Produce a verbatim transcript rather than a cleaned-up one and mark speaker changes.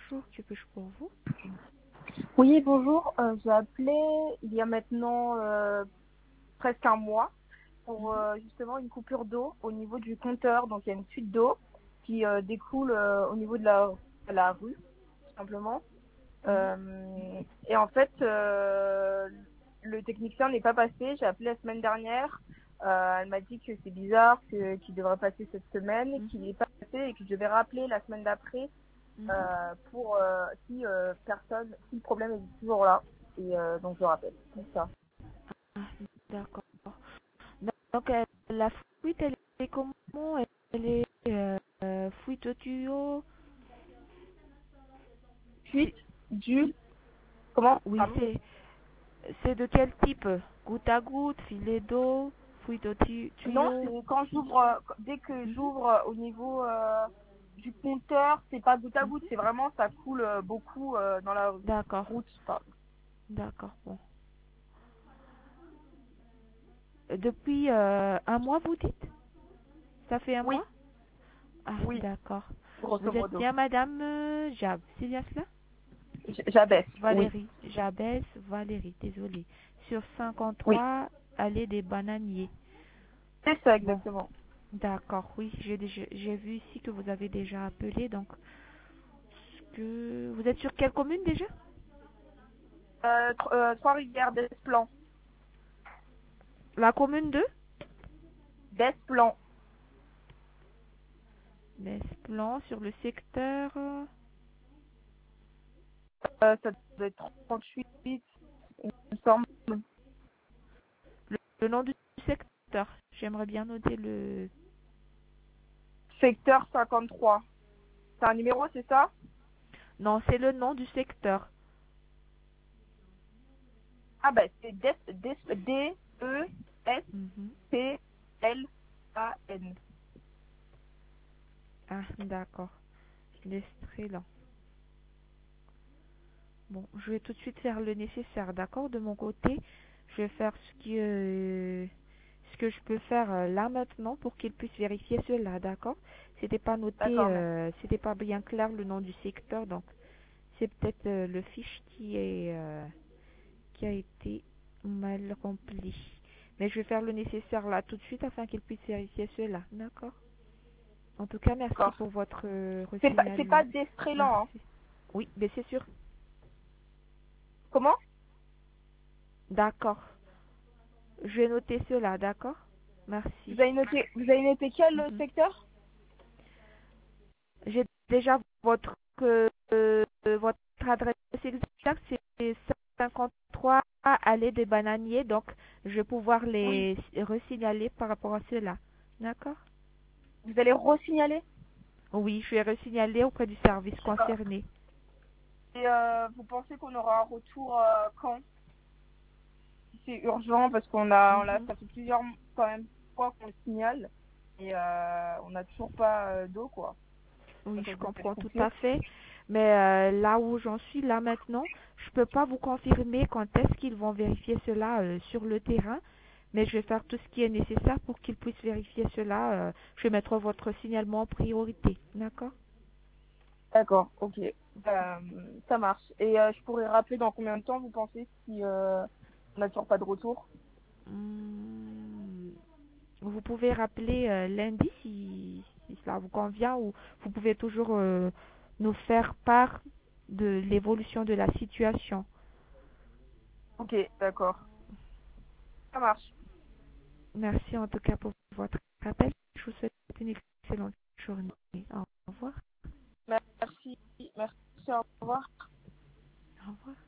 Speaker 1: bonjour, que puis-je pour vous?
Speaker 2: Oui, bonjour. Euh, j'ai appelé il y a maintenant euh, presque un mois pour
Speaker 1: Mhm.
Speaker 2: euh, justement une coupure d'eau au niveau du compteur. Donc il y a une fuite d'eau qui euh, découle euh, au niveau de la, de la rue, tout simplement.
Speaker 1: Mhm.
Speaker 2: Euh, et en fait, euh, le technicien n'est pas passé. J'ai appelé la semaine dernière. Euh, elle m'a dit que c'est bizarre, que, qu'il devrait passer cette semaine, qu'il
Speaker 1: Mhm.
Speaker 2: n'est pas passé et que je devais rappeler la semaine d'après
Speaker 1: Mhm.
Speaker 2: euh, pour euh, si euh, personne, si le problème est toujours là. Et euh, donc je rappelle. C'est ça.
Speaker 1: Ah, d'accord. Donc, euh, la fuite, elle est comment? Elle est euh, euh, fuite au tuyau?
Speaker 2: Suite
Speaker 1: C'est-
Speaker 2: du comment
Speaker 1: Oui,
Speaker 2: pardon.
Speaker 1: c'est c'est de quel type? Goutte à goutte, filet d'eau, fuite au tu-
Speaker 2: Non,
Speaker 1: tuyau?
Speaker 2: c'est quand j'ouvre, euh, dès que
Speaker 1: Mhm.
Speaker 2: j'ouvre euh, au niveau euh, du compteur, c'est pas goutte à goutte,
Speaker 1: Mhm.
Speaker 2: c'est vraiment ça coule euh, beaucoup euh, dans la
Speaker 1: D'accord,
Speaker 2: route. Pardon.
Speaker 1: d'accord, bon. Depuis euh, un mois, vous dites? Ça fait un
Speaker 2: Oui,
Speaker 1: mois? Ah,
Speaker 2: oui,
Speaker 1: d'accord.
Speaker 2: grosso
Speaker 1: Vous êtes
Speaker 2: modo.
Speaker 1: bien Madame euh, Jab, c'est bien cela?
Speaker 2: J- J'abaisse, oui.
Speaker 1: Valérie, Jabès Valérie, désolée. Sur
Speaker 2: Oui,
Speaker 1: cinquante-trois, allée des Bananiers.
Speaker 2: c'est ça
Speaker 1: Bon,
Speaker 2: exactement.
Speaker 1: d'accord, oui, j'ai déjà- j'ai vu ici que vous avez déjà appelé, donc, est-ce que vous êtes sur quelle commune déjà?
Speaker 2: Euh, tr- euh, Trois-Rivières, Desplan.
Speaker 1: La commune de
Speaker 2: Desplan.
Speaker 1: Nesplan, sur le secteur, euh,
Speaker 2: Euh, ça doit être trente-huit, il me semble.
Speaker 1: le, le nom du secteur. J'aimerais bien noter le...
Speaker 2: Secteur cinquante-trois. C'est un numéro, c'est ça?
Speaker 1: Non, c'est le nom du secteur.
Speaker 2: Ah bah c'est D E S
Speaker 1: Mhm.
Speaker 2: P L A N.
Speaker 1: Ah, d'accord. L'Estrélan. Bon, je vais tout de suite faire le nécessaire, d'accord, de mon côté. Je vais faire ce que, euh, ce que je peux faire euh, là maintenant pour qu'il puisse vérifier cela, d'accord. C'était pas noté,
Speaker 2: D'accord, merci.
Speaker 1: euh, c'était pas bien clair le nom du secteur, donc c'est peut-être euh, le fiche qui est euh, qui a été mal rempli. Mais je vais faire le nécessaire là tout de suite afin qu'il puisse vérifier cela, d'accord. En tout cas, merci
Speaker 2: D'accord.
Speaker 1: pour votre euh,
Speaker 2: C'est pas, c'est pas
Speaker 1: resignalement.
Speaker 2: Destrélan, hein.
Speaker 1: Merci. Oui, mais c'est sûr.
Speaker 2: Comment?
Speaker 1: D'accord. Je vais noter cela, d'accord?
Speaker 2: Vous
Speaker 1: Merci.
Speaker 2: avez noté, vous avez noté quel euh,
Speaker 1: Mhm.
Speaker 2: secteur?
Speaker 1: J'ai déjà votre euh, euh, votre adresse exacte, c'est cinquante-trois allée des Bananiers, donc je vais pouvoir
Speaker 2: Oui.
Speaker 1: les resignaler par rapport à cela. D'accord?
Speaker 2: Vous allez re-signaler?
Speaker 1: Oui, je vais resignaler auprès du service
Speaker 2: D'accord.
Speaker 1: concerné.
Speaker 2: Et euh, vous pensez qu'on aura un retour euh, quand? Si c'est urgent, parce qu'on a, on a,
Speaker 1: Mhm.
Speaker 2: ça fait plusieurs quand même fois qu'on le signale et euh, on n'a toujours pas euh, d'eau, quoi, à
Speaker 1: Oui, je
Speaker 2: cause de cette
Speaker 1: comprends tout
Speaker 2: coupure.
Speaker 1: à fait. Mais euh, là où j'en suis, là maintenant, je peux pas vous confirmer quand est-ce qu'ils vont vérifier cela euh, sur le terrain. Mais je vais faire tout ce qui est nécessaire pour qu'ils puissent vérifier cela. euh, je vais mettre votre signalement en priorité. D'accord?
Speaker 2: D'accord, ok. Euh, ça marche. Et euh, je pourrais rappeler dans combien de temps vous pensez si euh, on n'a toujours pas de retour?
Speaker 1: Hmm, vous pouvez rappeler euh, lundi si, si cela vous convient ou vous pouvez toujours euh, nous faire part de l'évolution de la situation.
Speaker 2: Ok, d'accord. Ça marche.
Speaker 1: Merci en tout cas pour votre appel. Je vous souhaite une excellente journée. Au revoir.
Speaker 2: Merci. Merci. Au revoir.
Speaker 1: Au revoir.